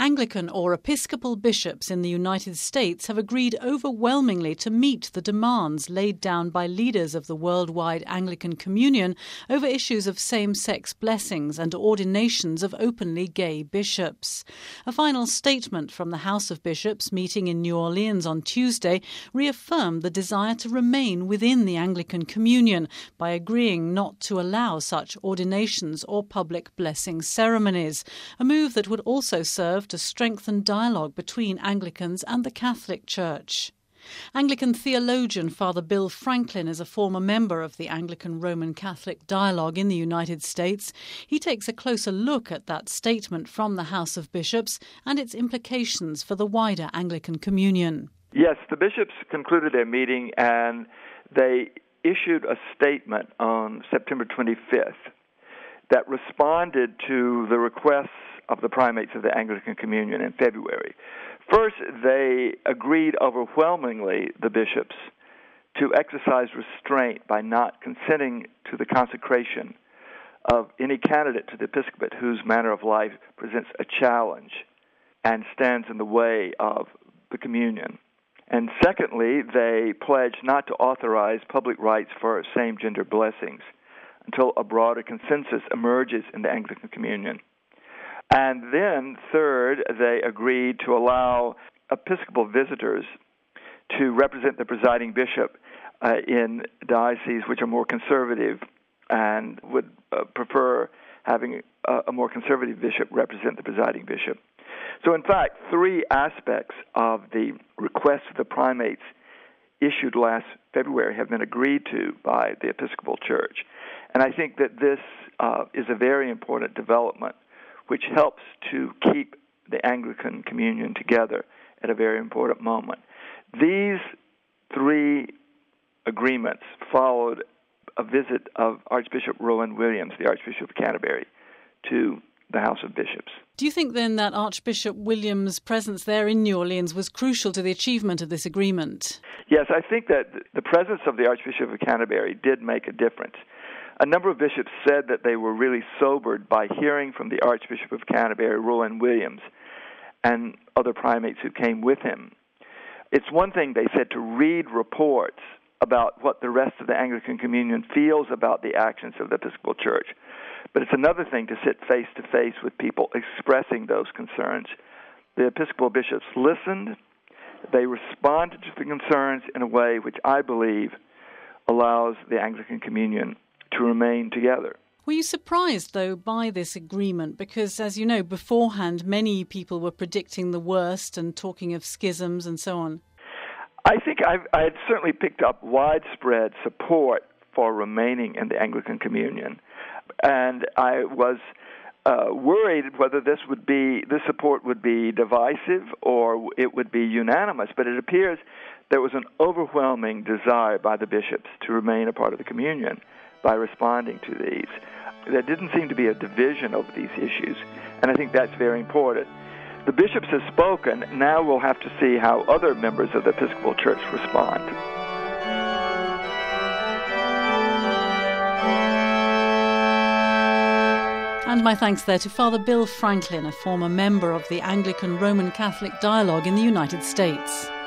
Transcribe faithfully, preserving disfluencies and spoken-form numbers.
Anglican or Episcopal bishops in the United States have agreed overwhelmingly to meet the demands laid down by leaders of the worldwide Anglican Communion over issues of same-sex blessings and ordinations of openly gay bishops. A final statement from the House of Bishops meeting in New Orleans on Tuesday reaffirmed the desire to remain within the Anglican Communion by agreeing not to allow such ordinations or public blessing ceremonies, a move that would also serve to strengthen dialogue between Anglicans and the Catholic Church. Anglican theologian Father Bill Franklin is a former member of the Anglican Roman Catholic Dialogue in the United States. He takes a closer look at that statement from the House of Bishops and its implications for the wider Anglican Communion. Yes, the bishops concluded their meeting and they issued a statement on September twenty-fifth that responded to the requests of the primates of the Anglican Communion in February. First, they agreed overwhelmingly, the bishops, to exercise restraint by not consenting to the consecration of any candidate to the episcopate whose manner of life presents a challenge and stands in the way of the communion. And secondly, they pledged not to authorize public rites for same-gender blessings until a broader consensus emerges in the Anglican Communion. And then, third, they agreed to allow Episcopal visitors to represent the presiding bishop uh, in dioceses which are more conservative and would uh, prefer having a, a more conservative bishop represent the presiding bishop. So, in fact, three aspects of the request of the primates issued last February have been agreed to by the Episcopal Church. And I think that this uh, is a very important development which helps to keep the Anglican Communion together at a very important moment. These three agreements followed a visit of Archbishop Rowan Williams, the Archbishop of Canterbury, to the House of Bishops. Do you think then that Archbishop Williams' presence there in New Orleans was crucial to the achievement of this agreement? Yes, I think that the presence of the Archbishop of Canterbury did make a difference. A number of bishops said that they were really sobered by hearing from the Archbishop of Canterbury, Rowan Williams, and other primates who came with him. It's one thing, they said, to read reports about what the rest of the Anglican Communion feels about the actions of the Episcopal Church. But it's another thing to sit face-to-face with people expressing those concerns. The Episcopal bishops listened. They responded to the concerns in a way which I believe allows the Anglican Communion to remain together. Were you surprised, though, by this agreement? Because, as you know, beforehand, many people were predicting the worst and talking of schisms and so on. I think I've, I had certainly picked up widespread support for remaining in the Anglican Communion. And I was uh, worried whether this would be, this support would be divisive or it would be unanimous. But it appears there was an overwhelming desire by the bishops to remain a part of the communion by responding to these. There didn't seem to be a division over these issues, and I think that's very important. The bishops have spoken. Now we'll have to see how other members of the Episcopal Church respond. And my thanks there to Father Bill Franklin, a former member of the Anglican Roman Catholic Dialogue in the United States.